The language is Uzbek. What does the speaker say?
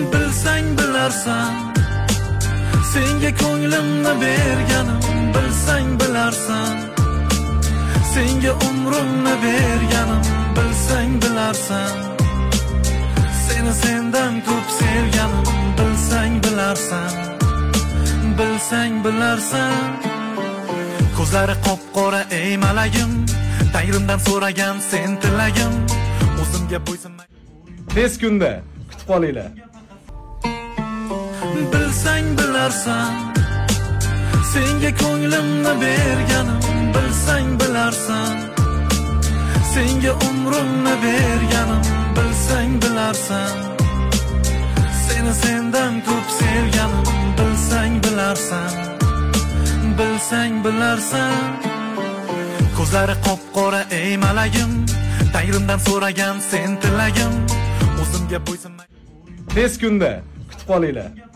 bilsang bilarsan, senga ko'nglimni berganim, bilsang bilarsan, senga umrimni berganim, bilsang bilarsan, seni sendan ko'p sevganim, bilsang bilarsan, bilsang bilarsan. Ko'zlari qop-qora ey malagim, Tangrimdan so'ragan sen tilagim, o'zimga bo'ysunmay. Tez kunda kutib qolinglar. Bilsang bilarsan, senga ko'nglimni berganim, bilsang bilarsan, senga umrimni berganim, bilsang bilarsan, seni sendan ko'p sevganim, bilsang bilarsan, bilsang bilarsan. Ko'zlari qop-qora ey malagim, Tangrimdan so'ragan sen tilagim, o'zimga bo'ysunmay. Tez kunda kutib qolinglar.